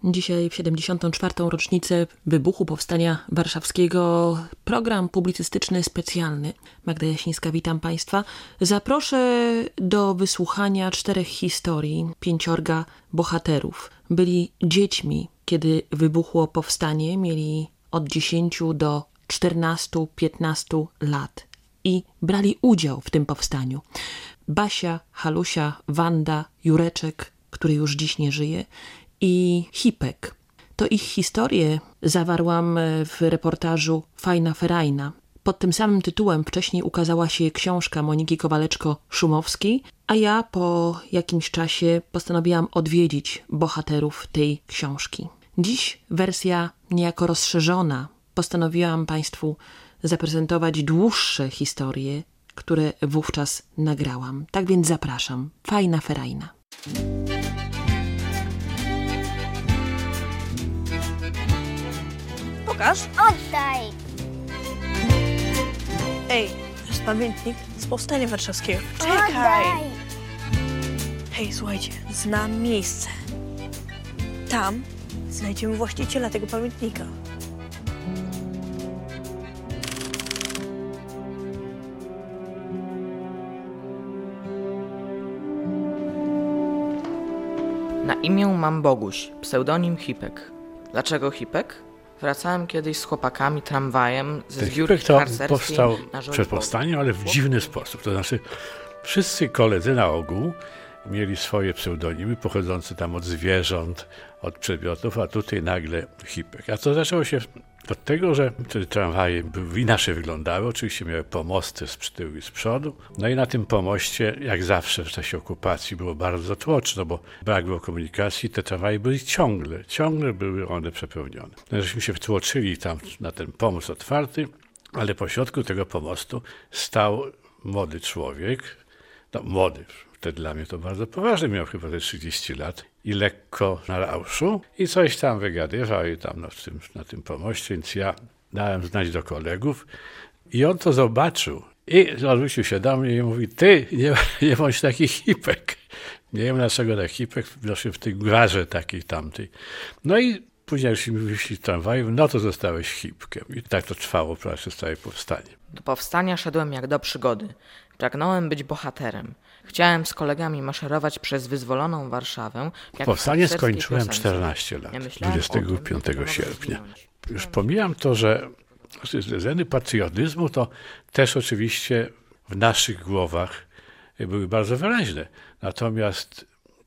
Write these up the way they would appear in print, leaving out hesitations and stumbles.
Dzisiaj w 74. rocznicę wybuchu Powstania Warszawskiego program publicystyczny specjalny. Magda Jasińska, witam Państwa. Zaproszę do wysłuchania 4 historii 5 bohaterów. Byli dziećmi, kiedy wybuchło powstanie, mieli od 10 do 14-15 lat i brali udział w tym powstaniu. Basia, Halusia, Wanda, Jureczek, który już dziś nie żyje, i Hipek. To ich historię zawarłam w reportażu Fajna Ferajna. Pod tym samym tytułem wcześniej ukazała się książka Moniki Kowaleczko-Szumowskiej, a ja po jakimś czasie postanowiłam odwiedzić bohaterów tej książki. Dziś wersja niejako rozszerzona. Postanowiłam Państwu zaprezentować dłuższe historie, które wówczas nagrałam. Tak więc zapraszam. Fajna Ferajna. Pokaż. Oddaj! Ej, to jest pamiętnik z Powstania Warszawskiego. Oddaj! Czekaj! Hej, słuchajcie, znam miejsce. Tam znajdziemy właściciela tego pamiętnika. Na imię mam Boguś, pseudonim Hipek. Dlaczego Hipek? Wracałem kiedyś z chłopakami tramwajem ze zbiórki Hipek to harcerskiej powstał na przed powstaniem, ale w dziwny sposób. To znaczy wszyscy koledzy na ogół mieli swoje pseudonimy pochodzące tam od zwierząt, od przedmiotów, a tutaj nagle Hipek. A to zaczęło się od tego, że te tramwaje inaczej wyglądały. Oczywiście miały pomosty z tyłu i z przodu. No i na tym pomoście, jak zawsze w czasie okupacji, było bardzo tłoczno, bo brak było komunikacji. Te tramwaje były ciągle były one przepełnione. No, żeśmy się wtłoczyli tam na ten pomost otwarty, ale pośrodku tego pomostu stał młody człowiek, no młody, wtedy dla mnie to bardzo poważny, miał chyba te 30 lat i lekko na rauszu i coś tam wygadywał i tam na tym pomoście, więc ja dałem znać do kolegów i on to zobaczył i odwrócił się do mnie i mówi: ty, nie bądź taki Hipek. Nie wiem dlaczego taki Hipek, w tej gwarze takiej tamtej. No i później już mi wyszli tramwaju, no to zostałeś Hipkiem. I tak to trwało przez całe powstanie. Do powstania szedłem jak do przygody. Pragnąłem być bohaterem. Chciałem z kolegami maszerować przez wyzwoloną Warszawę. Powstanie skończyłem 14 lat, 25 sierpnia. Już pomijam to, że zeny patriotyzmu to też oczywiście w naszych głowach były bardzo wyraźne. Natomiast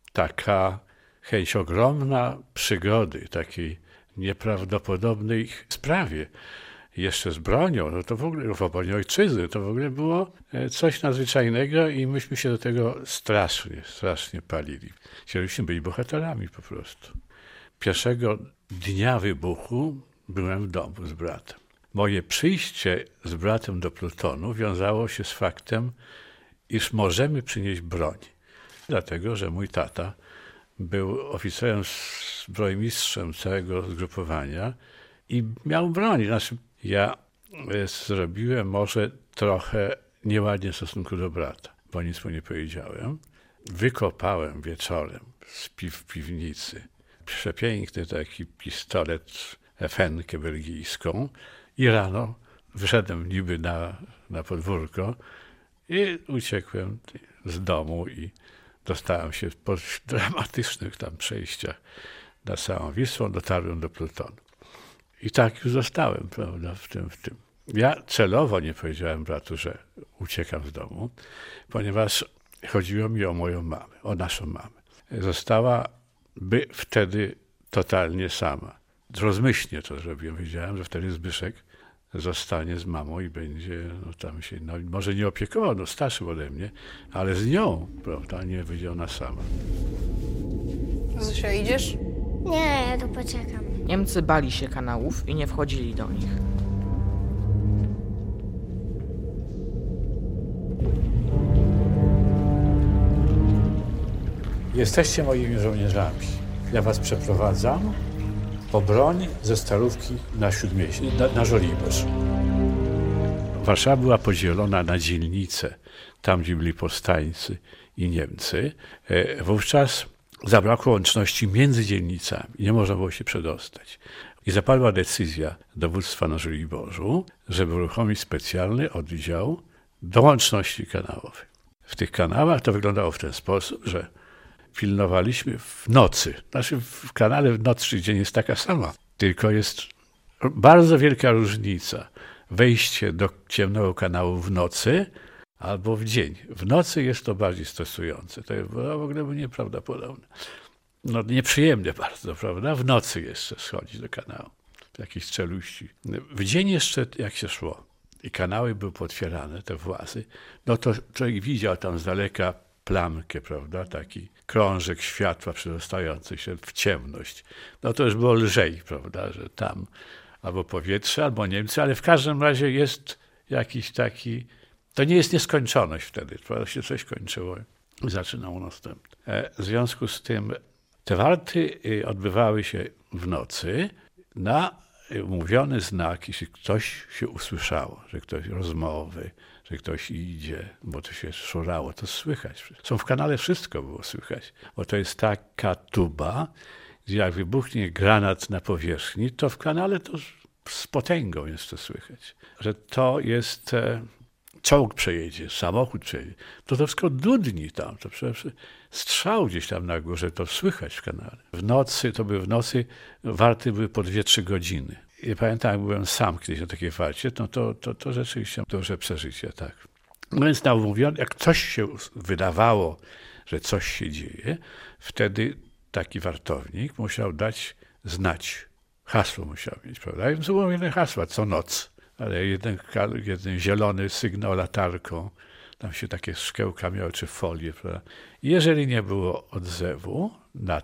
taka chęć ogromna przygody, takiej nieprawdopodobnej sprawie, jeszcze z bronią, no to w ogóle w obronie ojczyzny, to w ogóle było coś nadzwyczajnego i myśmy się do tego strasznie palili. Chcieliśmy być bohaterami po prostu. Pierwszego dnia wybuchu byłem w domu z bratem. Moje przyjście z bratem do plutonu wiązało się z faktem, iż możemy przynieść broń. Dlatego, że mój tata był oficerem, zbrojmistrzem całego zgrupowania i miał broń. Znaczy, ja zrobiłem może trochę nieładnie w stosunku do brata, bo nic mu nie powiedziałem. Wykopałem wieczorem w piwnicy przepiękny taki pistolet, fenkę belgijską i rano wyszedłem niby na podwórko i uciekłem z domu i dostałem się po dramatycznych tam przejściach na całą Wisłą, dotarłem do plutonu. I tak już zostałem, prawda, w tym. Ja celowo nie powiedziałem bratu, że uciekam z domu, ponieważ chodziło mi o moją mamę, o naszą mamę. Zostałaby wtedy totalnie sama. Rozmyślnie to zrobiłem. Wiedziałem, że wtedy Zbyszek zostanie z mamą i będzie tam się, może nie opiekował, starszy ode mnie, ale z nią, prawda, nie będzie ona sama. Zosia, idziesz? Nie, ja tu poczekam. Niemcy bali się kanałów i nie wchodzili do nich. Jesteście moimi żołnierzami. Ja was przeprowadzam po broń ze Starówki na Śródmieście, na Żoliborz. Warszawa była podzielona na dzielnice, tam gdzie byli powstańcy i Niemcy. Wówczas zabrakło łączności między dzielnicami. Nie można było się przedostać. I zapadła decyzja dowództwa na Żoliborzu, żeby uruchomić specjalny oddział do łączności kanałowej. W tych kanałach to wyglądało w ten sposób, że pilnowaliśmy w nocy. Znaczy w kanale w noc czy dzień jest taka sama, tylko jest bardzo wielka różnica. Wejście do ciemnego kanału w nocy albo w dzień. W nocy jest to bardziej stresujące. To w ogóle było nieprawdopodobne. No nieprzyjemne bardzo, prawda? W nocy jeszcze schodzić do kanału. Jakiejś czeluści. W dzień jeszcze jak się szło i kanały były potwierane, te włazy, no to człowiek widział tam z daleka plamkę, prawda? Taki krążek światła przedostający się w ciemność. No to już było lżej, prawda? Że tam albo powietrze, albo Niemcy, ale w każdym razie jest jakiś taki... To nie jest nieskończoność wtedy, prawda? Się coś kończyło i zaczynało następne. W związku z tym te warty odbywały się w nocy na umówiony znak, jeśli ktoś się usłyszało, że ktoś rozmowy, że ktoś idzie, bo to się szurało, to słychać. W kanale wszystko było słychać, bo to jest taka tuba, gdzie jak wybuchnie granat na powierzchni, to w kanale to z potęgą jest to słychać. Że to jest... Czołg przejedzie, samochód przejedzie, to wszystko dudni tam, to przecież strzał gdzieś tam na górze, to słychać w kanale. W nocy warty były po 2-3 godziny. I pamiętam, jak byłem sam kiedyś na takiej warcie, no to rzeczywiście duże przeżycie, tak. No więc jak coś się wydawało, że coś się dzieje, wtedy taki wartownik musiał dać znać. Hasło musiał mieć, prawda? I było jedno hasło, co noc. Ale jeden zielony sygnał latarką, tam się takie szkiełka miały, czy folię, prawda? Jeżeli nie było odzewu na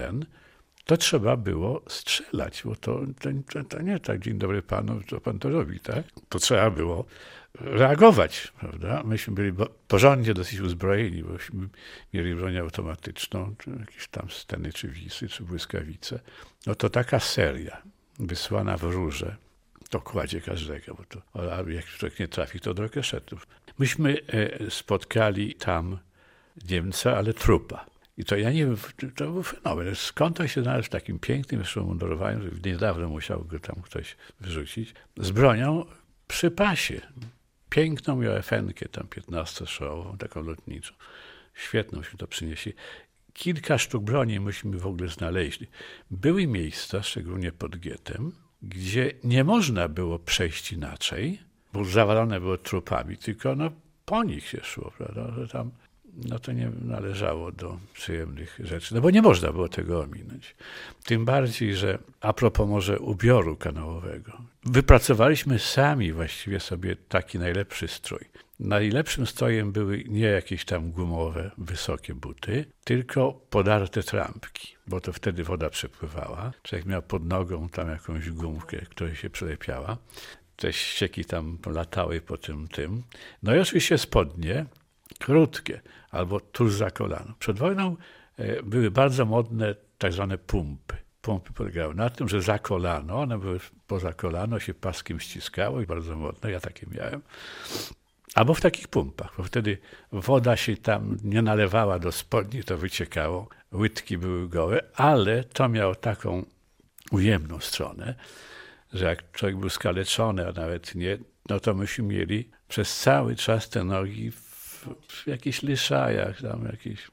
to trzeba było strzelać, bo to nie tak, dzień dobry panu, co pan to robi, tak? To trzeba było reagować, prawda? Myśmy byli porządnie dosyć uzbrojeni, bośmy mieli broń automatyczną, czy jakieś tam steny, czy wisy, czy błyskawice. No to taka seria wysłana w rurze, to kładzie każdego, bo to, a jak człowiek nie trafi, to do kieszetów. Myśmy spotkali tam Niemca, ale trupa. I to ja nie wiem, to był fenomen. Skąd on się znalazł w takim pięknym jeszcze umundurowaniu, że niedawno musiał go tam ktoś wyrzucić, z bronią przy pasie. Piękną miał FN-kę tam 15-strzałową, taką lotniczą. Świetnąśmy to przynieśli. Kilka sztuk broni myśmy w ogóle znaleźli. Były miejsca, szczególnie pod gettem, gdzie nie można było przejść inaczej, bo zawalone było trupami, tylko po nich się szło, prawda, że tam to nie należało do przyjemnych rzeczy, bo nie można było tego ominąć. Tym bardziej, że a propos może ubioru kanałowego, wypracowaliśmy sami właściwie sobie taki najlepszy strój. Najlepszym strojem były nie jakieś tam gumowe, wysokie buty, tylko podarte trampki, bo to wtedy woda przepływała. Człowiek miał pod nogą tam jakąś gumkę, która się przylepiała. Te ścieki tam latały po tym. No i oczywiście spodnie krótkie, albo tuż za kolano. Przed wojną były bardzo modne tak zwane pumpy. Pumpy polegały na tym, że za kolano, one były poza kolano, się paskiem ściskało i bardzo modne, ja takie miałem. Albo w takich pumpach, bo wtedy woda się tam nie nalewała do spodni, to wyciekało, łydki były gołe, ale to miało taką ujemną stronę, że jak człowiek był skaleczony, a nawet nie, no to myśmy mieli przez cały czas te nogi w jakichś liszajach, tam jakichś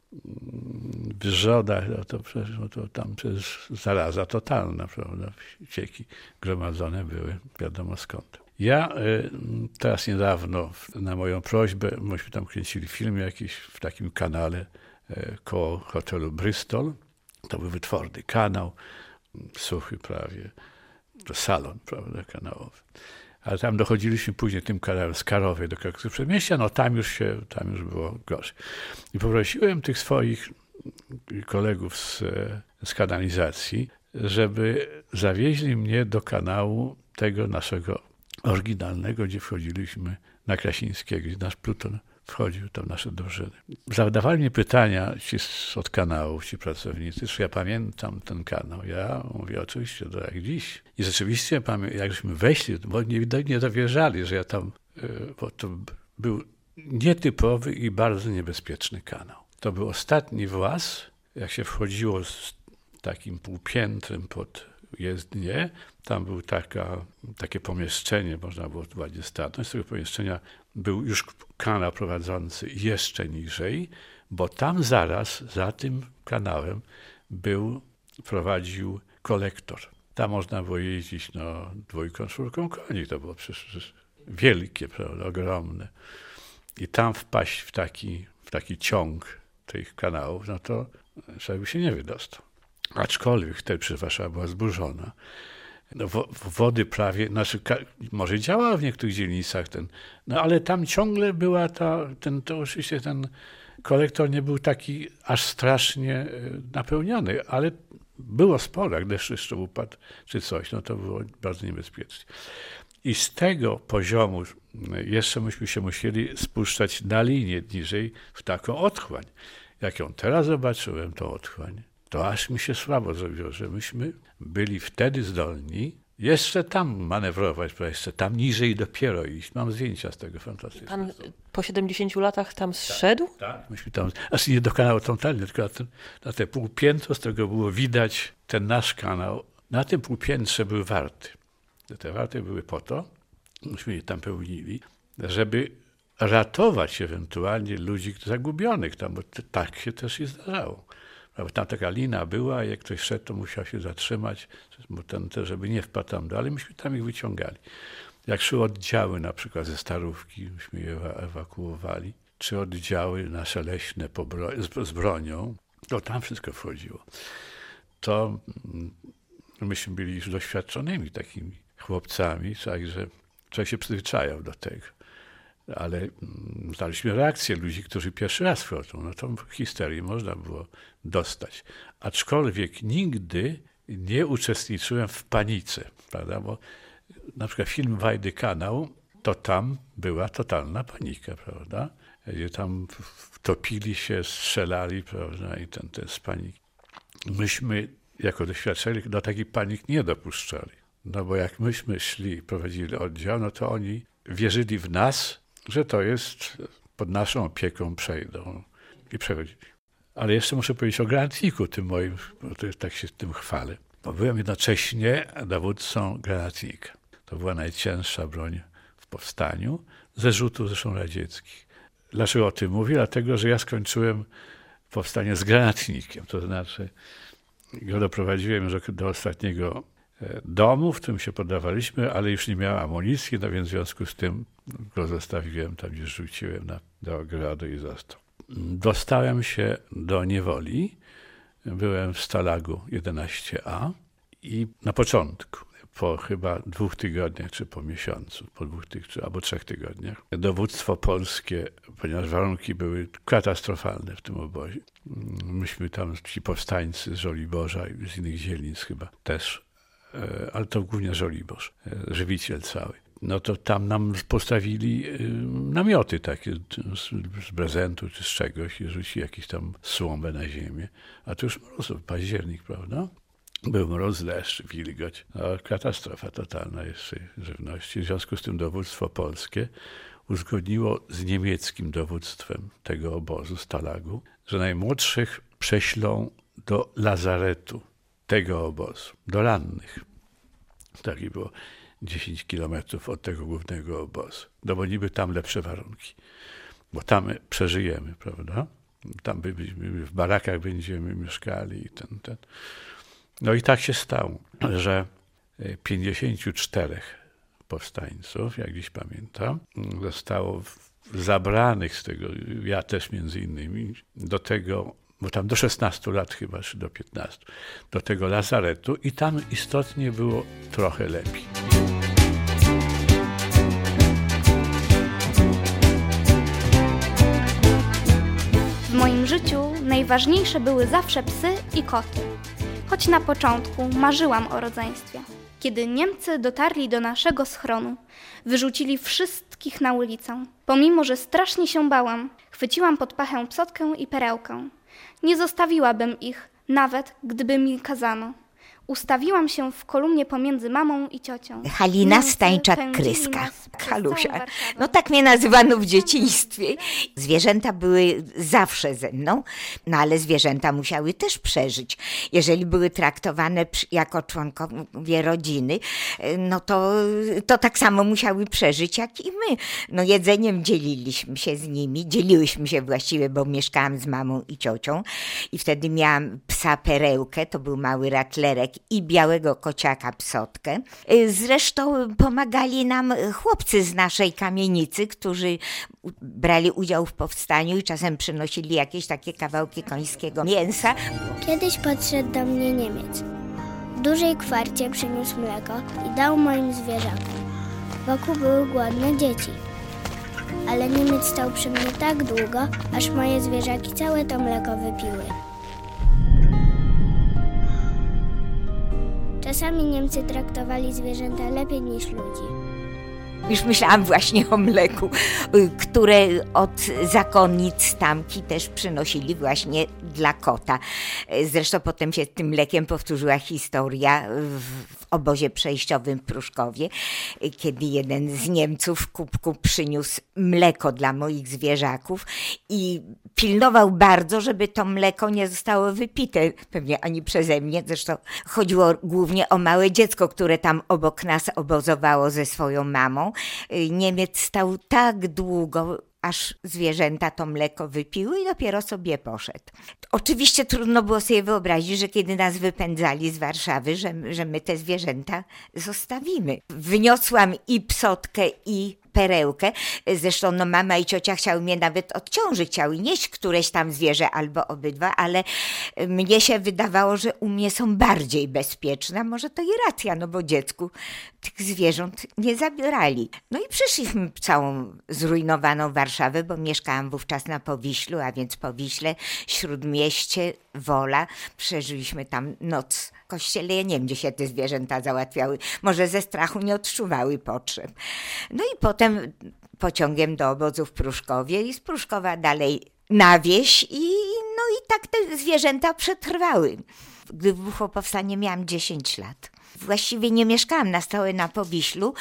wrzodach, to tam przecież zaraza totalna, prawda, cieki gromadzone były, wiadomo skąd. Ja teraz niedawno na moją prośbę, myśmy tam kręcili film jakiś w takim kanale koło hotelu Bristol. To był wytworny kanał, suchy prawie, to salon, prawda, kanałowy. Ale tam dochodziliśmy później tym kanałem z Karowej do Krakowskiego Przedmieścia, no tam już było gorzej. I poprosiłem tych swoich kolegów z kanalizacji, żeby zawieźli mnie do kanału tego naszego oryginalnego, gdzie wchodziliśmy na Krasińskiego, gdzie nasz pluton wchodził, tam nasze drużyny. Zadawali mnie pytania od kanałów, ci pracownicy, czy ja pamiętam ten kanał. Ja mówię, oczywiście, to jak dziś. I rzeczywiście, jak żeśmy weszli, bo nie dowierzali, że ja tam, bo to był nietypowy i bardzo niebezpieczny kanał. To był ostatni właz jak się wchodziło z takim półpiętrem pod jezdnię, tam było takie pomieszczenie, można było ładnie stanąć. Z tego pomieszczenia był już kanał prowadzący jeszcze niżej, bo tam zaraz, za tym kanałem prowadził kolektor. Tam można było jeździć 2, 4 koni, to było przecież wielkie, prawda, ogromne. I tam wpaść w taki ciąg tych kanałów, no to trzeba by się nie wydostał. Aczkolwiek wtedy przecież Warszawa była zburzona. No, wody prawie, może działała w niektórych dzielnicach, ale tam ciągle była to oczywiście ten kolektor nie był taki aż strasznie napełniony, ale było sporo, jak deszcz jeszcze upadł czy coś, no to było bardzo niebezpiecznie. I z tego poziomu jeszcze myśmy się musieli spuszczać na linię niżej w taką otchłań. Jak ją teraz zobaczyłem, tą otchłań, to aż mi się słabo zrobiło, że myśmy byli wtedy zdolni jeszcze tam manewrować, jeszcze tam niżej dopiero iść. Mam zdjęcia z tego fantastyczne. Pan po 70 latach tam zszedł? Tak, myśmy tam, nie do kanału totalnie, tylko na te półpiętro, z tego było widać ten nasz kanał. Na tym półpiętrze były warty. Te warty były po to, myśmy je tam pełnili, żeby ratować ewentualnie ludzi zagubionych tam, bo tak się też i zdarzało. Bo tam taka lina była, jak ktoś szedł, to musiał się zatrzymać, żeby nie wpadł tam dalej. Myśmy tam ich wyciągali. Jak szły oddziały na przykład ze Starówki, myśmy je ewakuowali, czy oddziały nasze leśne z bronią, to tam wszystko wchodziło. To myśmy byli już doświadczonymi takimi chłopcami, także człowiek się przyzwyczajał do tego. Ale znaliśmy reakcję ludzi, którzy pierwszy raz wchodzą. No tą histerię można było dostać. Aczkolwiek nigdy nie uczestniczyłem w panice, prawda? Bo na przykład film Wajdy Kanał, to tam była totalna panika, prawda? Gdzie tam topili się, strzelali, prawda? I ten z paniki. Myśmy jako doświadczeni do takiej panik nie dopuszczali. No bo jak myśmy prowadzili oddział, no to oni wierzyli w nas, że to jest pod naszą opieką przejdą i przechodzili. Ale jeszcze muszę powiedzieć o granatniku tym moim, bo to tak się tym chwalę. Bo byłem jednocześnie dowódcą granatnika. To była najcięższa broń w powstaniu, ze rzutów zresztą radzieckich. Dlaczego o tym mówię? Dlatego, że ja skończyłem powstanie z granatnikiem. To znaczy go doprowadziłem do ostatniego domu, w którym się poddawaliśmy, ale już nie miałem amunicji, no więc w związku z tym go zostawiłem tam, gdzie rzuciłem do ogrodu i został. Dostałem się do niewoli, byłem w Stalagu 11A i na początku, po chyba 2 tygodniach, czy po miesiącu, albo 3 tygodniach, dowództwo polskie, ponieważ warunki były katastrofalne w tym obozie. Myśmy tam, ci powstańcy z Żoliborza i z innych dzielnic chyba też, ale to głównie Żoliborz, żywiciel cały. No to tam nam postawili namioty takie z prezentu czy z czegoś i rzucili jakieś tam słomę na ziemię. A to już mróz, październik, prawda? Był mróz, deszcz, wilgoć. No, katastrofa totalna jeszcze żywności. W związku z tym dowództwo polskie uzgodniło z niemieckim dowództwem tego obozu, Stalagu, że najmłodszych prześlą do lazaretu tego obozu, do rannych. Takie było 10 kilometrów od tego głównego obozu. No bo niby tam lepsze warunki, bo tam przeżyjemy, prawda? Tam w barakach będziemy mieszkali i ten. No i tak się stało, że 54 powstańców, jak dziś pamiętam, zostało zabranych z tego, ja też między innymi, do tego, bo tam do 16 lat chyba, czy do 15, do tego lazaretu i tam istotnie było trochę lepiej. W moim życiu najważniejsze były zawsze psy i koty. Choć na początku marzyłam o rodzeństwie. Kiedy Niemcy dotarli do naszego schronu, wyrzucili wszystkich na ulicę. Pomimo, że strasznie się bałam, chwyciłam pod pachę Psotkę i Perełkę. Nie zostawiłabym ich, nawet gdyby mi kazano. Ustawiłam się w kolumnie pomiędzy mamą i ciocią. Halina Niemcy Stańczak-Kryska. pędzili nas przez Halusia. całą Warszawę. No tak mnie nazywano w dzieciństwie. Zwierzęta były zawsze ze mną, no ale zwierzęta musiały też przeżyć. Jeżeli były traktowane jako członkowie rodziny, no to tak samo musiały przeżyć jak i my. No jedzeniem dzieliłyśmy się właściwie, bo mieszkałam z mamą i ciocią i wtedy miałam psa Perełkę, to był mały ratlerek, i białego kociaka Psotkę. Zresztą pomagali nam chłopcy z naszej kamienicy, którzy brali udział w powstaniu i czasem przynosili jakieś takie kawałki końskiego mięsa. Kiedyś podszedł do mnie Niemiec. W dużej kwarcie przyniósł mleko i dał moim zwierzakom. Wokół były głodne dzieci. Ale Niemiec stał przy mnie tak długo, aż moje zwierzaki całe to mleko wypiły. Czasami Niemcy traktowali zwierzęta lepiej niż ludzi. Już myślałam właśnie o mleku, które od zakonnic tamki też przynosili właśnie dla kota. Zresztą potem się tym mlekiem powtórzyła historia w obozie przejściowym w Pruszkowie, kiedy jeden z Niemców w kubku przyniósł mleko dla moich zwierzaków i pilnował bardzo, żeby to mleko nie zostało wypite, pewnie ani przeze mnie. Zresztą chodziło głównie o małe dziecko, które tam obok nas obozowało ze swoją mamą. Niemiec stał tak długo, aż zwierzęta to mleko wypiły i dopiero sobie poszedł. Oczywiście trudno było sobie wyobrazić, że kiedy nas wypędzali z Warszawy, że my te zwierzęta zostawimy. Wyniosłam i Psotkę, i Perełkę. Zresztą mama i ciocia chciały mnie nawet od ciąży, chciały nieść któreś tam zwierzę albo obydwa, ale mnie się wydawało, że u mnie są bardziej bezpieczne. Może to i racja, no bo dziecku tych zwierząt nie zabierali. No i przeszliśmy całą zrujnowaną Warszawę, bo mieszkałam wówczas na Powiślu, a więc Powiśle, Śródmieście, Wola. Przeżyliśmy tam noc w kościele. Ja nie wiem, gdzie się te zwierzęta załatwiały. Może ze strachu nie odczuwały potrzeb. No i potem pociągiem do obozu w Pruszkowie i z Pruszkowa dalej na wieś i tak te zwierzęta przetrwały. Gdy wybuchło powstanie, miałam 10 lat. Właściwie nie mieszkałam na stałe na Powiślu.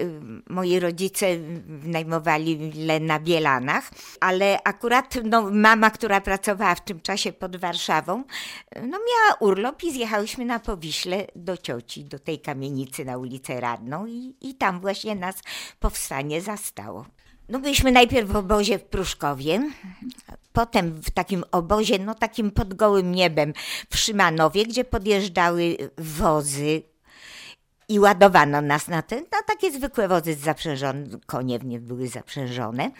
Moi rodzice wynajmowali na Bielanach, ale akurat mama, która pracowała w tym czasie pod Warszawą, miała urlop i zjechałyśmy na Powiśle do cioci, do tej kamienicy na ulicę Radną i tam właśnie nas powstanie zastało. Byliśmy najpierw w obozie w Pruszkowie, potem w takim obozie, takim pod gołym niebem w Szymanowie, gdzie podjeżdżały wozy i ładowano nas na takie zwykłe wozy zaprzężone, konie w nie były zaprzężone.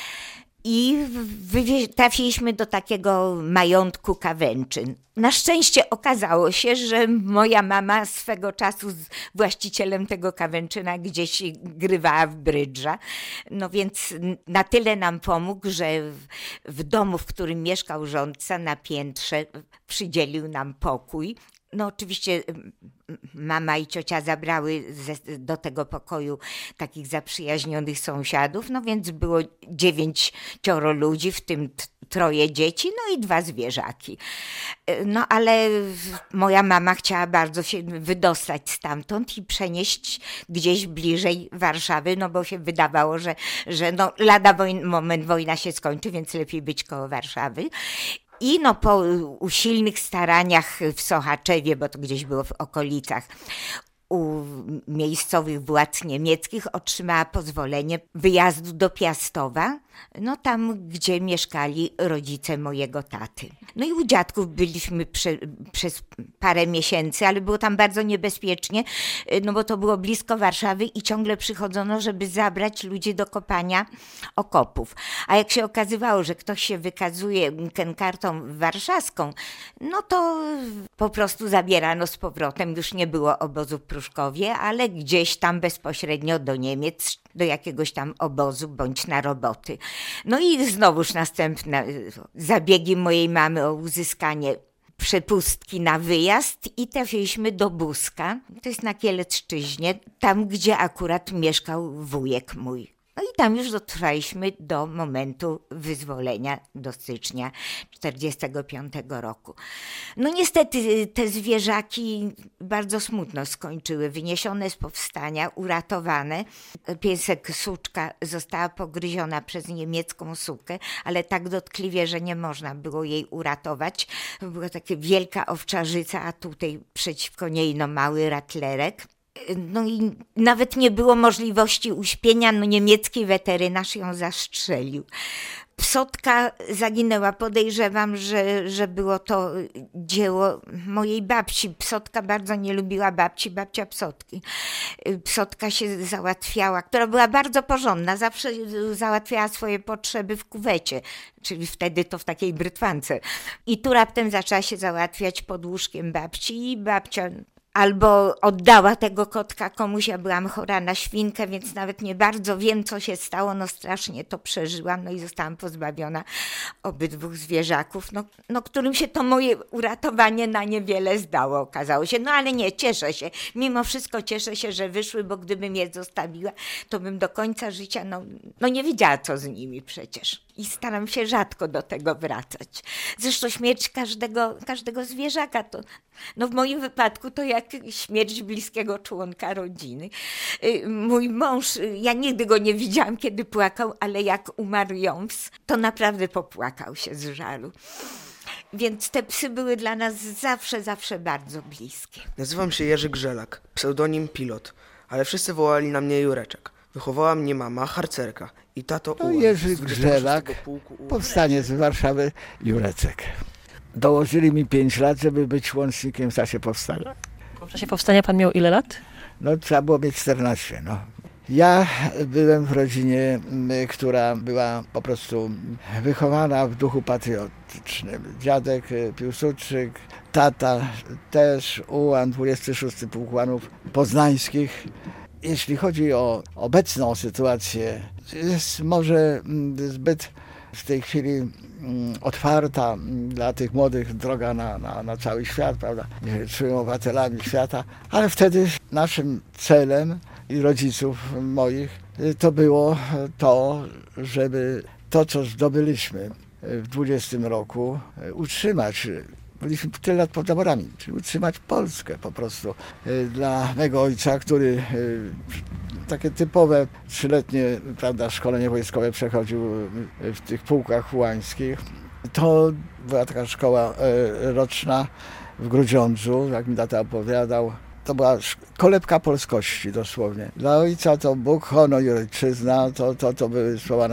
I trafiliśmy do takiego majątku Kawęczyn. Na szczęście okazało się, że moja mama swego czasu z właścicielem tego Kawęczyna gdzieś grywała w brydża. Więc na tyle nam pomógł, że w domu, w którym mieszkał rządca na piętrze, przydzielił nam pokój. Oczywiście mama i ciocia zabrały do tego pokoju takich zaprzyjaźnionych sąsiadów, więc było 9 ludzi, w tym 3 dzieci, i 2 zwierzaki. Ale moja mama chciała bardzo się wydostać stamtąd i przenieść gdzieś bliżej Warszawy, bo się wydawało, że lada moment wojna się skończy, więc lepiej być koło Warszawy. I po usilnych staraniach w Sochaczewie, bo to gdzieś było w okolicach, u miejscowych władz niemieckich otrzymała pozwolenie wyjazdu do Piastowa, tam gdzie mieszkali rodzice mojego taty. I u dziadków byliśmy przez parę miesięcy, ale było tam bardzo niebezpiecznie, bo to było blisko Warszawy i ciągle przychodzono, żeby zabrać ludzi do kopania okopów. A jak się okazywało, że ktoś się wykazuje kartą warszawską, to po prostu zabierano z powrotem. Już nie było obozu w Pruszkowie, ale gdzieś tam bezpośrednio do Niemiec, do jakiegoś tam obozu bądź na roboty. I znowuż następne zabiegi mojej mamy o uzyskanie przepustki na wyjazd i trafiliśmy do Buska, to jest na Kielecczyźnie, tam gdzie akurat mieszkał wujek mój. I tam już dotrwaliśmy do momentu wyzwolenia, do stycznia 1945 roku. No niestety te zwierzaki bardzo smutno skończyły, wyniesione z powstania, uratowane. Piesek Suczka została pogryziona przez niemiecką sukę, ale tak dotkliwie, że nie można było jej uratować. Była taka wielka owczarzyca, a tutaj przeciwko niej mały ratlerek. No i nawet nie było możliwości uśpienia, niemiecki weterynarz ją zastrzelił. Psotka zaginęła, podejrzewam, że było to dzieło mojej babci. Psotka bardzo nie lubiła babcia Psotki. Psotka się załatwiała, która była bardzo porządna, zawsze załatwiała swoje potrzeby w kuwecie, czyli wtedy to w takiej brytwance. I tu raptem zaczęła się załatwiać pod łóżkiem babci i babcia albo oddała tego kotka komuś, ja byłam chora na świnkę, więc nawet nie bardzo wiem, co się stało, strasznie to przeżyłam, i zostałam pozbawiona obydwu zwierzaków, którym się to moje uratowanie na niewiele zdało, okazało się, ale nie, cieszę się, mimo wszystko cieszę się, że wyszły, bo gdybym je zostawiła, to bym do końca życia, nie wiedziała, co z nimi przecież. I staram się rzadko do tego wracać. Zresztą śmierć każdego zwierzaka to, w moim wypadku to jak śmierć bliskiego członka rodziny. Mój mąż, ja nigdy go nie widziałam, kiedy płakał, ale jak umarł Jąws, to naprawdę popłakał się z żalu. Więc te psy były dla nas zawsze bardzo bliskie. Nazywam się Jerzy Grzelak, pseudonim Pilot, ale wszyscy wołali na mnie Jureczek. Wychowała mnie mama, harcerka i tato Ułan. Jerzy Grzelak, powstanie z Warszawy, Jurecek. Dołożyli mi 5 lat, żeby być łącznikiem w czasie powstania. W czasie powstania pan miał ile lat? Trzeba było mieć 14, Ja byłem w rodzinie, która była po prostu wychowana w duchu patriotycznym. Dziadek Piłsudczyk, tata też, Ułan, 26 Pułk Ułanów Poznańskich. Jeśli chodzi o obecną sytuację, jest może zbyt w tej chwili otwarta dla tych młodych droga na cały świat, prawda? Czują obywatelami świata, ale wtedy naszym celem i rodziców moich to było to, żeby to, co zdobyliśmy w 20 roku, utrzymać. Byliśmy tyle lat pod zaborami, czyli utrzymać Polskę po prostu. Dla mego ojca, który takie typowe 3-letnie, prawda, szkolenie wojskowe przechodził w tych pułkach ułańskich. To była taka szkoła roczna w Grudziądzu, jak mi tata opowiadał. To była kolebka polskości dosłownie. Dla ojca to Bóg, honor i ojczyzna, to były słowa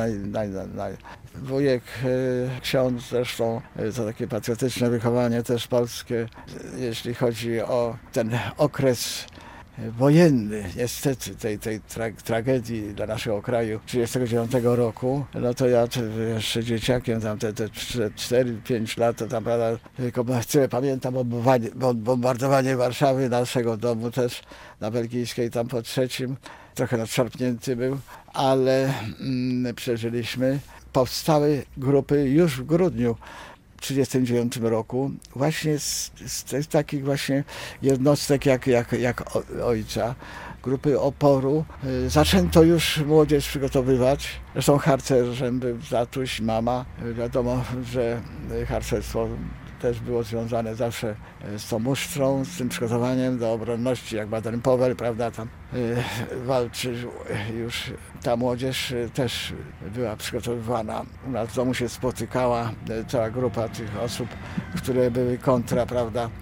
wujek, ksiądz zresztą, to takie patriotyczne wychowanie też polskie. Jeśli chodzi o ten okres wojenny, niestety, tej tragedii dla naszego kraju 1939 roku, to ja jeszcze dzieciakiem, tam te 4-5 lat, to tam, prawda, tylko tyle pamiętam bombardowanie Warszawy, naszego domu też na Belgijskiej, tam po 3, trochę nadszarpnięty był, ale przeżyliśmy. Powstały grupy już w grudniu 1939 roku, właśnie z takich właśnie jednostek jak ojca, grupy oporu. Zaczęto już młodzież przygotowywać. Zresztą harcerzem był tatuś, mama. Wiadomo, że harcerstwo też było związane zawsze z tą musztrą, z tym przygotowaniem do obronności, jak Baden-Powell, prawda, tam walczy już. Ta młodzież też była przygotowywana. U nas w domu się spotykała cała grupa tych osób, które były kontra, prawda,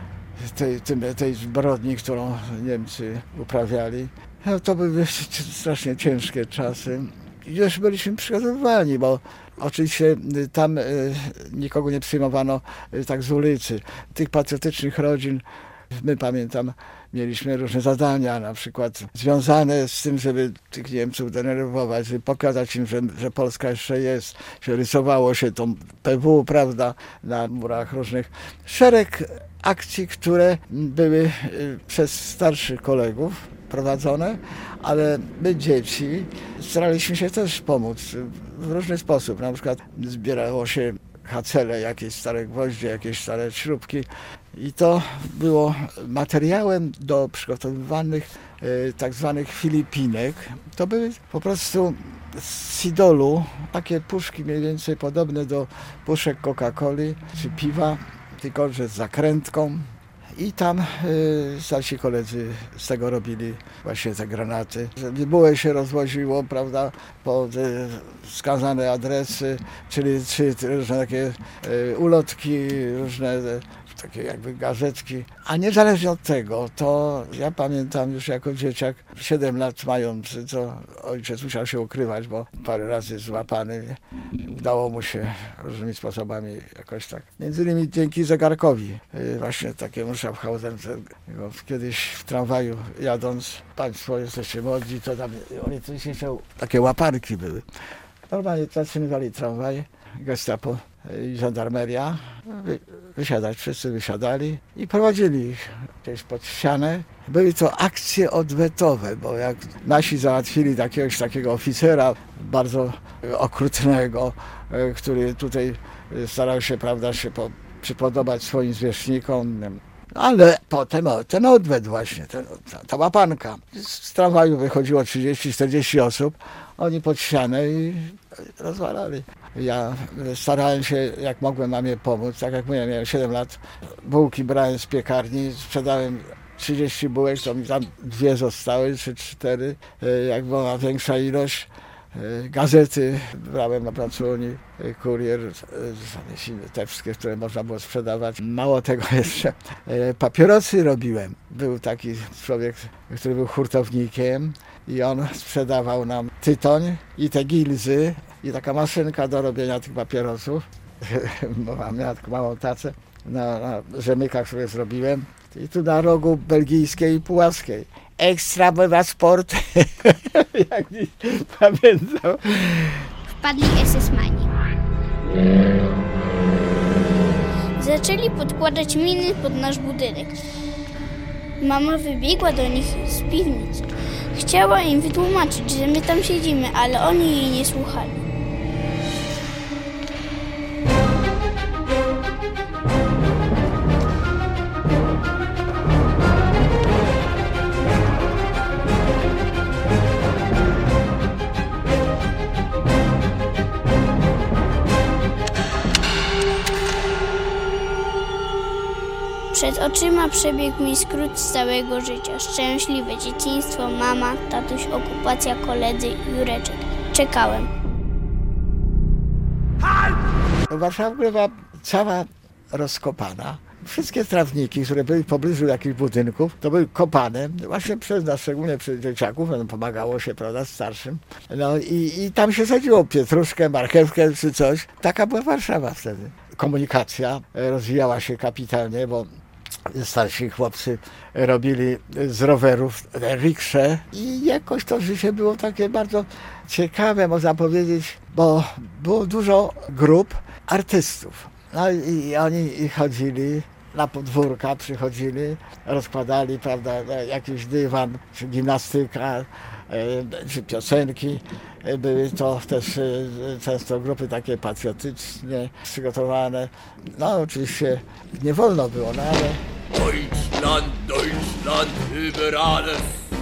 tej zbrodni, którą Niemcy uprawiali. To były strasznie ciężkie czasy. Już byliśmy przygotowywani, bo oczywiście tam nikogo nie przyjmowano tak z ulicy. Tych patriotycznych rodzin, my pamiętam, mieliśmy różne zadania, na przykład związane z tym, żeby tych Niemców denerwować, żeby pokazać im, że Polska jeszcze jest, że rysowało się tą PW, prawda, na murach różnych. Szereg akcji, które były przez starszych kolegów prowadzone, ale my dzieci staraliśmy się też pomóc w różny sposób. Na przykład zbierało się hacele, jakieś stare gwoździe, jakieś stare śrubki i to było materiałem do przygotowywanych tak zwanych filipinek. To były po prostu z Sidolu, takie puszki mniej więcej podobne do puszek Coca-Coli czy piwa, tylko że z zakrętką. I tam starsi koledzy z tego robili właśnie te granaty. Bułę się rozwoziło, prawda, po wskazane adresy, czyli różne takie ulotki, różne takie jakby gazetki. A niezależnie od tego, to ja pamiętam już jako dzieciak, 7 lat mając, co ojciec musiał się ukrywać, bo parę razy złapany. Udało mu się różnymi sposobami jakoś tak. Między innymi dzięki zegarkowi, właśnie takiemu Schaffhausen, kiedyś w tramwaju jadąc, państwo jesteście młodzi, to tam oni coś jeszcze, takie łapanki były. Normalnie zatrzymywali tramwaj, gestapo i żandarmeria, wysiadać, wszyscy wysiadali i prowadzili ich gdzieś pod ścianę. Były to akcje odwetowe, bo jak nasi załatwili jakiegoś takiego oficera bardzo okrutnego, który tutaj starał się, prawda, przypodobać swoim zwierzchnikom, ale potem ten odwet właśnie, ta łapanka. Z tramwaju wychodziło 30-40 osób, oni pod ścianę i rozwalali. Ja starałem się, jak mogłem mamie pomóc, tak jak mówię, miałem 7 lat, bułki brałem z piekarni, sprzedałem 30 bułek, to mi tam 2 zostały, czy 4, jak była większa ilość. Gazety brałem na placu Unii, Kurier, te wszystkie, które można było sprzedawać. Mało tego jeszcze, papierosy robiłem. Był taki człowiek, który był hurtownikiem i on sprzedawał nam tytoń i te gilzy i taka maszynka do robienia tych papierosów. Miała taką małą tacę na rzemykach, które zrobiłem. I tu na rogu belgijskiej i puławskiej. Ekstra bywa sport, jak dziś pamiętam. Wpadli SS-mani. Zaczęli podkładać miny pod nasz budynek. Mama wybiegła do nich z piwnicy. Chciała im wytłumaczyć, że my tam siedzimy, ale oni jej nie słuchali. Przed oczyma przebiegł mi skrót z całego życia. Szczęśliwe dzieciństwo, mama, tatuś, okupacja, koledzy, Jureczek. Czekałem. Warszawa była cała rozkopana. Wszystkie trawniki, które były w pobliżu jakichś budynków, to były kopane właśnie przez nas, szczególnie przez dzieciaków, pomagało się, prawda, starszym. No i tam się sadziło pietruszkę, marchewkę czy coś. Taka była Warszawa wtedy. Komunikacja rozwijała się kapitalnie, bo starsi chłopcy robili z rowerów riksze i jakoś to życie było takie bardzo ciekawe, można powiedzieć, bo było dużo grup artystów. No i oni chodzili na podwórka, przychodzili, rozkładali, prawda, jakiś dywan, czy gimnastyka, czy piosenki. Były to też często grupy takie patriotycznie przygotowane. No oczywiście nie wolno było, no ale... Deutschland, Deutschland über alles.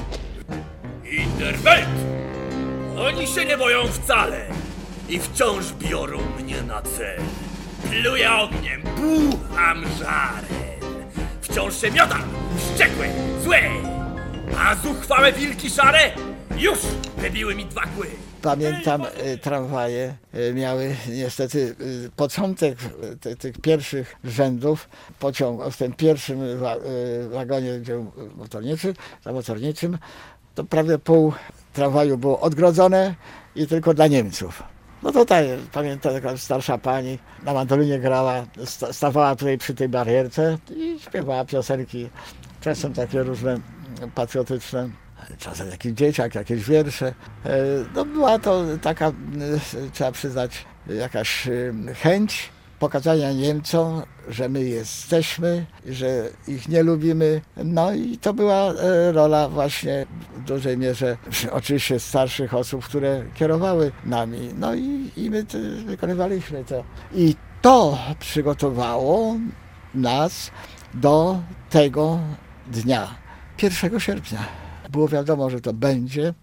In der Welt. Oni się nie boją wcale i wciąż biorą mnie na cel. Pluję ogniem, bucham żarem. Wciąż się miodam, wściekły, zły. A zuchwałe wilki szare już wybiły mi 2 kły. Pamiętam, tramwaje miały niestety początek tych pierwszych rzędów, pociąg w tym pierwszym wagonie, gdzie motorniczym, to prawie pół tramwaju było odgrodzone i tylko dla Niemców. No tutaj pamiętam, taka starsza pani na mandolinie grała, stawała tutaj przy tej barierce i śpiewała piosenki, czasem takie różne patriotyczne. Czasem jakiś dzieciak, jakieś wiersze. No była to taka, trzeba przyznać, jakaś chęć pokazania Niemcom, że my jesteśmy, że ich nie lubimy. No i to była rola właśnie w dużej mierze oczywiście starszych osób, które kierowały nami. No i my wykonywaliśmy to. I to przygotowało nas do tego dnia, 1 sierpnia. Było wiadomo, że to będzie,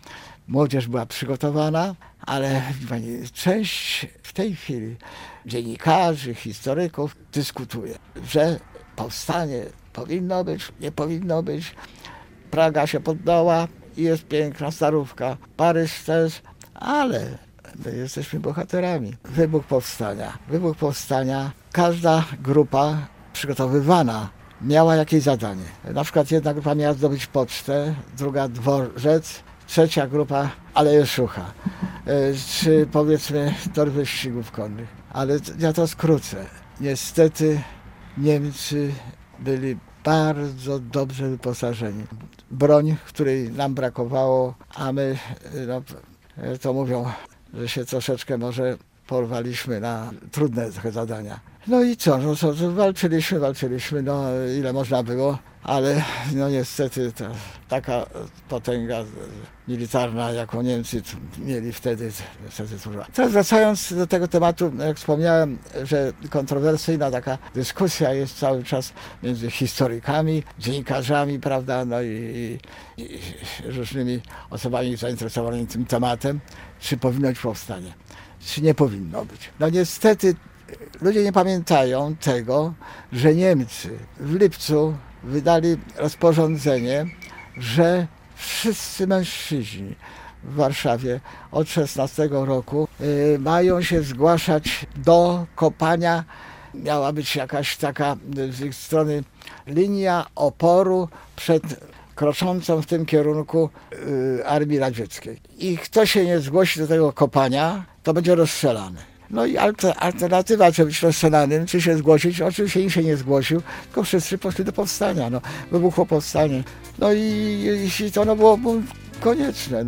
Młodzież była przygotowana, ale część w tej chwili dziennikarzy, historyków dyskutuje, że powstanie powinno być, nie powinno być. Praga się poddała i jest piękna Starówka. Paryż też, ale my jesteśmy bohaterami. Wybuch powstania. Każda grupa przygotowywana miała jakieś zadanie. Na przykład jedna grupa miała zdobyć pocztę, druga dworzec, trzecia grupa Aleje Szucha, czy powiedzmy tor wyścigów konnych. Ale ja to skrócę. Niestety Niemcy byli bardzo dobrze wyposażeni. Broń, której nam brakowało, a my, to mówią, że się troszeczkę może porwaliśmy na trudne trochę zadania. No i co? Walczyliśmy, ile można było, ale niestety taka potęga militarna, jaką Niemcy mieli wtedy, niestety służyła. Teraz wracając do tego tematu, jak wspomniałem, że kontrowersyjna taka dyskusja jest cały czas między historykami, dziennikarzami, prawda, i różnymi osobami zainteresowanymi tym tematem, czy powinno być powstanie, czy nie powinno być. No niestety ludzie nie pamiętają tego, że Niemcy w lipcu wydali rozporządzenie, że wszyscy mężczyźni w Warszawie od 16 roku mają się zgłaszać do kopania. Miała być jakaś taka z ich strony linia oporu przed kroczącą w tym kierunku Armii Radzieckiej. I kto się nie zgłosi do tego kopania, to będzie rozstrzelany. No i alternatywa, czy być rozstrzelanym, czy się zgłosić, oczywiście nikt się nie zgłosił, tylko wszyscy poszli do powstania. Wybuchło powstanie. No i to było konieczne.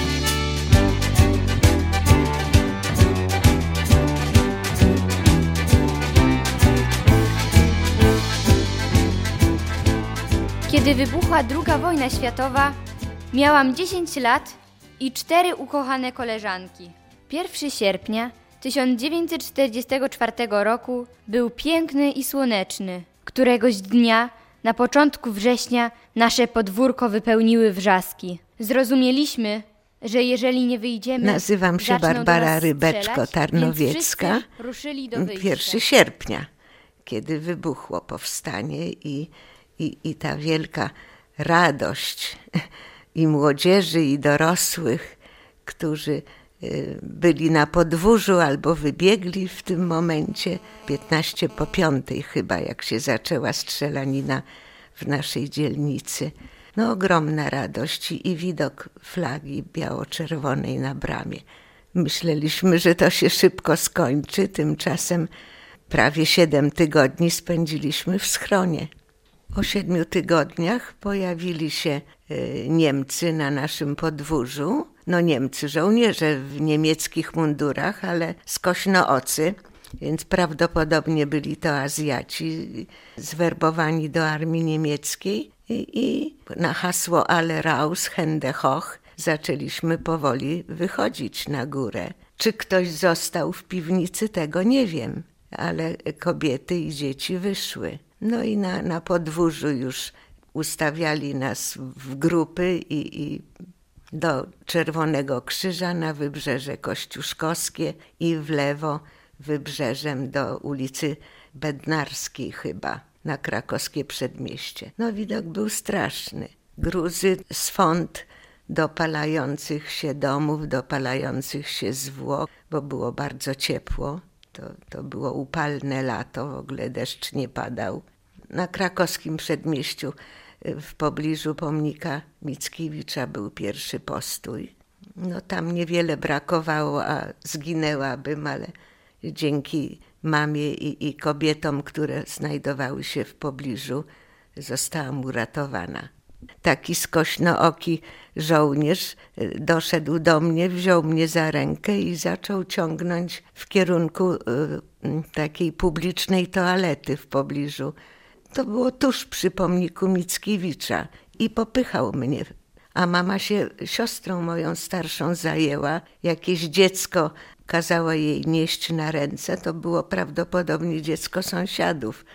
Kiedy wybuchła II wojna światowa, miałam 10 lat i 4 ukochane koleżanki. 1 sierpnia 1944 roku był piękny i słoneczny. Któregoś dnia, na początku września, nasze podwórko wypełniły wrzaski. Zrozumieliśmy, że jeżeli nie wyjdziemy... Nazywam się Barbara Rybeczko-Tarnowiecka. 1 sierpnia, kiedy wybuchło powstanie i ta wielka radość i młodzieży, i dorosłych, którzy byli na podwórzu albo wybiegli w tym momencie. 5:15 chyba, jak się zaczęła strzelanina w naszej dzielnicy. Ogromna radość i widok flagi biało-czerwonej na bramie. Myśleliśmy, że to się szybko skończy, tymczasem prawie 7 tygodni spędziliśmy w schronie. Po 7 tygodniach pojawili się Niemcy na naszym podwórzu. Niemcy, żołnierze w niemieckich mundurach, ale skośnoocy, więc prawdopodobnie byli to Azjaci zwerbowani do armii niemieckiej i na hasło Alle raus, Hände hoch zaczęliśmy powoli wychodzić na górę. Czy ktoś został w piwnicy, tego nie wiem, ale kobiety i dzieci wyszły. I na podwórzu już ustawiali nas w grupy i do Czerwonego Krzyża na Wybrzeże Kościuszkowskie i w lewo wybrzeżem do ulicy Bednarskiej chyba, na krakowskie przedmieście. Widok był straszny. Gruzy z font dopalających się domów, dopalających się zwłok, bo było bardzo ciepło. To było upalne lato, w ogóle deszcz nie padał. Na krakowskim przedmieściu w pobliżu pomnika Mickiewicza był pierwszy postój. Tam niewiele brakowało, a zginęłabym, ale dzięki mamie i kobietom, które znajdowały się w pobliżu, zostałam uratowana. Taki skośnooki żołnierz doszedł do mnie, wziął mnie za rękę i zaczął ciągnąć w kierunku takiej publicznej toalety w pobliżu. To było tuż przy pomniku Mickiewicza i popychał mnie. A mama się siostrą moją starszą zajęła. Jakieś dziecko kazała jej nieść na ręce. To było prawdopodobnie dziecko sąsiadów.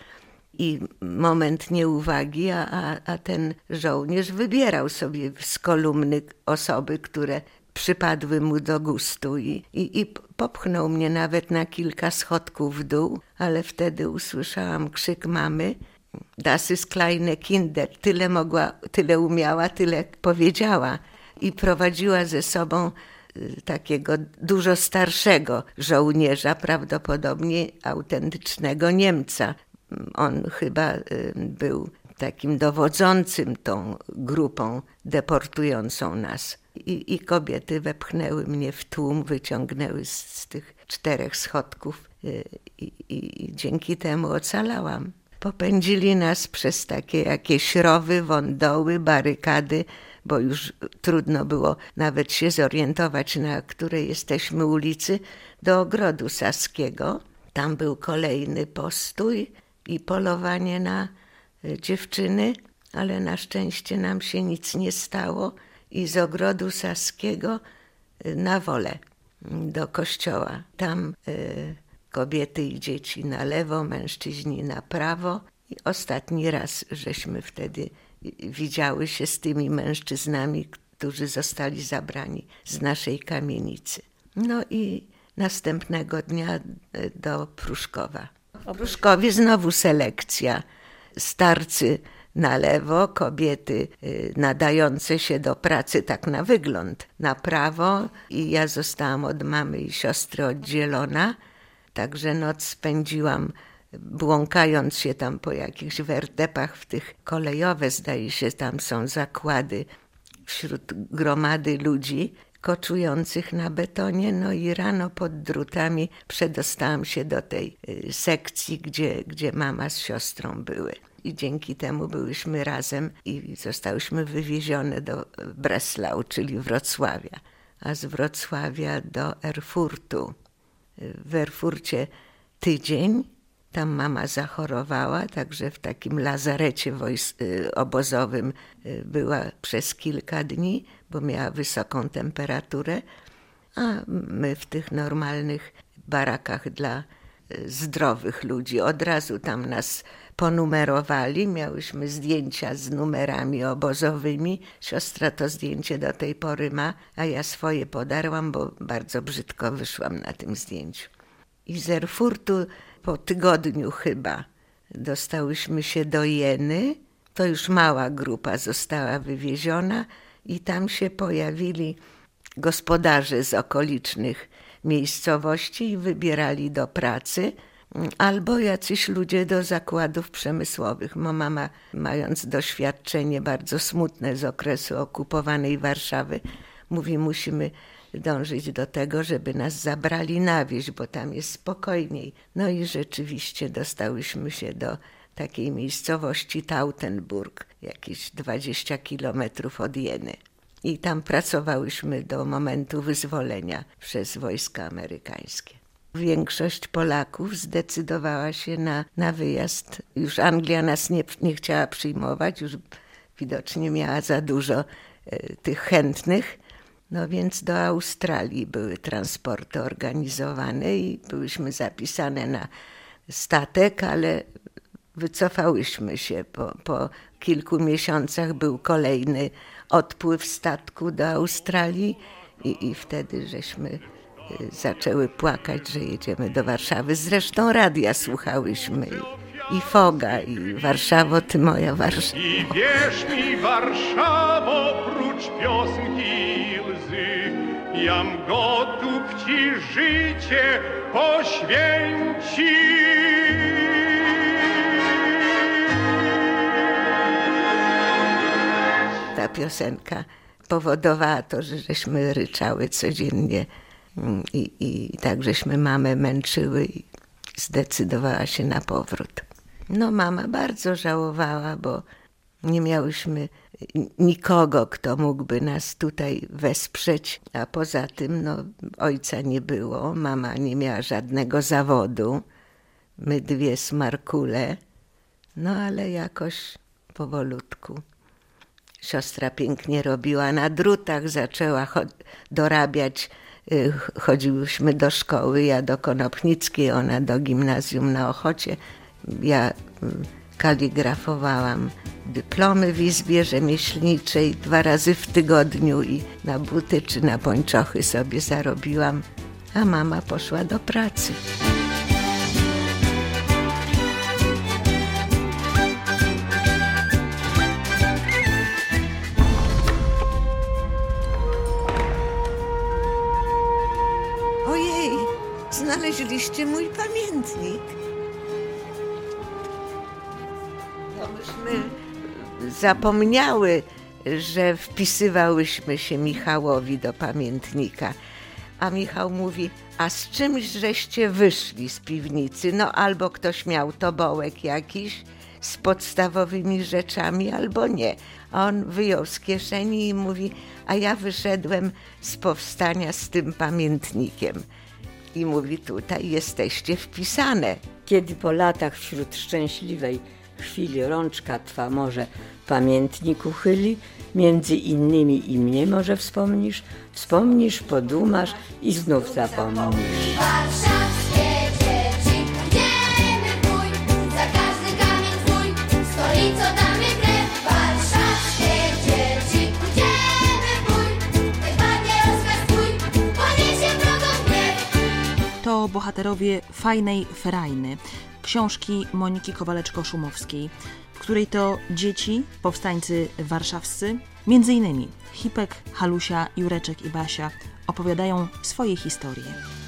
I moment nieuwagi, a ten żołnierz wybierał sobie z kolumny osoby, które przypadły mu do gustu i popchnął mnie nawet na kilka schodków w dół, ale wtedy usłyszałam krzyk mamy: Das ist kleine Kinder. Tyle umiała, tyle powiedziała. I prowadziła ze sobą takiego dużo starszego żołnierza, prawdopodobnie autentycznego Niemca. On chyba był takim dowodzącym tą grupą deportującą nas. I kobiety wepchnęły mnie w tłum, wyciągnęły z tych 4 schodków i dzięki temu ocalałam. Popędzili nas przez takie jakieś rowy, wądoły, barykady, bo już trudno było nawet się zorientować, na której jesteśmy ulicy, do Ogrodu Saskiego. Tam był kolejny postój i polowanie na dziewczyny, ale na szczęście nam się nic nie stało i z Ogrodu Saskiego na Wolę do kościoła. Tam kobiety i dzieci na lewo, mężczyźni na prawo. I ostatni raz żeśmy wtedy widziały się z tymi mężczyznami, którzy zostali zabrani z naszej kamienicy. No i następnego dnia do Pruszkowa. W Pruszkowie znowu selekcja. Starcy na lewo, kobiety nadające się do pracy tak na wygląd na prawo i ja zostałam od mamy i siostry oddzielona. Także noc spędziłam błąkając się tam po jakichś werdepach w tych kolejowe, zdaje się, tam są zakłady wśród gromady ludzi koczujących na betonie. No i rano pod drutami przedostałam się do tej sekcji, gdzie mama z siostrą były. I dzięki temu byłyśmy razem i zostałyśmy wywiezione do Breslau, czyli Wrocławia, a z Wrocławia do Erfurtu. W Erfurcie tydzień, tam mama zachorowała, także w takim lazarecie obozowym była przez kilka dni, bo miała wysoką temperaturę, a my w tych normalnych barakach dla zdrowych ludzi. Od razu tam nas ponumerowali, miałyśmy zdjęcia z numerami obozowymi. Siostra to zdjęcie do tej pory ma, a ja swoje podarłam, bo bardzo brzydko wyszłam na tym zdjęciu. I z Erfurtu po tygodniu chyba dostałyśmy się do Jeny. To już mała grupa została wywieziona i tam się pojawili gospodarze z okolicznych miejscowości i wybierali do pracy, albo jacyś ludzie do zakładów przemysłowych. Mama, mając doświadczenie bardzo smutne z okresu okupowanej Warszawy, mówi: musimy dążyć do tego, żeby nas zabrali na wieś, bo tam jest spokojniej. No i rzeczywiście dostałyśmy się do takiej miejscowości Tautenburg, jakieś 20 kilometrów od Jeny. I tam pracowałyśmy do momentu wyzwolenia przez wojska amerykańskie. Większość Polaków zdecydowała się na wyjazd. Już Anglia nas nie chciała przyjmować, już widocznie miała za dużo tych chętnych. No więc do Australii były transporty organizowane i byłyśmy zapisane na statek, ale wycofałyśmy się. Po kilku miesiącach był kolejny odpływ statku do Australii i wtedy żeśmy zaczęły płakać, że jedziemy do Warszawy. Zresztą radia słuchałyśmy i Foga, i Warszawo, ty moja Warszawo. I wierz mi, Warszawo, prócz piosenki i łzy, jam gotów ci życie poświęcić. Ta piosenka powodowała to, że żeśmy ryczały codziennie i tak żeśmy mamę męczyły i zdecydowała się na powrót. No mama bardzo żałowała, bo nie miałyśmy nikogo, kto mógłby nas tutaj wesprzeć, a poza tym ojca nie było, mama nie miała żadnego zawodu, my dwie smarkule, ale jakoś powolutku. Siostra pięknie robiła na drutach, zaczęła dorabiać, chodziłyśmy do szkoły, ja do Konopnickiej, ona do gimnazjum na Ochocie. Ja kaligrafowałam dyplomy w Izbie Rzemieślniczej 2 razy w tygodniu i na buty czy na pończochy sobie zarobiłam, a mama poszła do pracy. Ojej, znaleźliście mój pamiętnik. Myśmy zapomniały, że wpisywałyśmy się Michałowi do pamiętnika. A Michał mówi, a z czymś żeście wyszli z piwnicy? No albo ktoś miał tobołek jakiś z podstawowymi rzeczami, albo nie. A on wyjął z kieszeni i mówi, a ja wyszedłem z powstania z tym pamiętnikiem. I mówi, tutaj jesteście wpisane. Kiedy po latach wśród szczęśliwej chwili rączka twa może pamiętnik uchyli, między innymi i mnie może wspomnisz, podumasz i znów zapomnisz. Warszawskie dzieci, pójdziemy w bój, za każdy kamień twój, stolicą damy krew. Warszawskie dzieci, pójdziemy w bój, niech padnie rozkaz twój, poniesie wrogom gniew. To bohaterowie Fajnej Ferajny, książki Moniki Kowaleczko-Szumowskiej, w której to dzieci, powstańcy warszawscy, między innymi Hipek, Halusia, Jureczek i Basia, opowiadają swoje historie.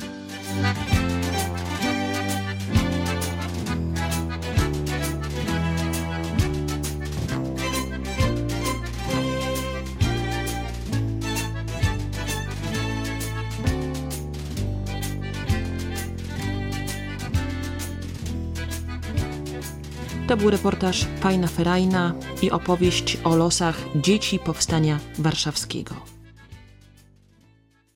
To był reportaż Fajna Ferajna i opowieść o losach dzieci powstania warszawskiego.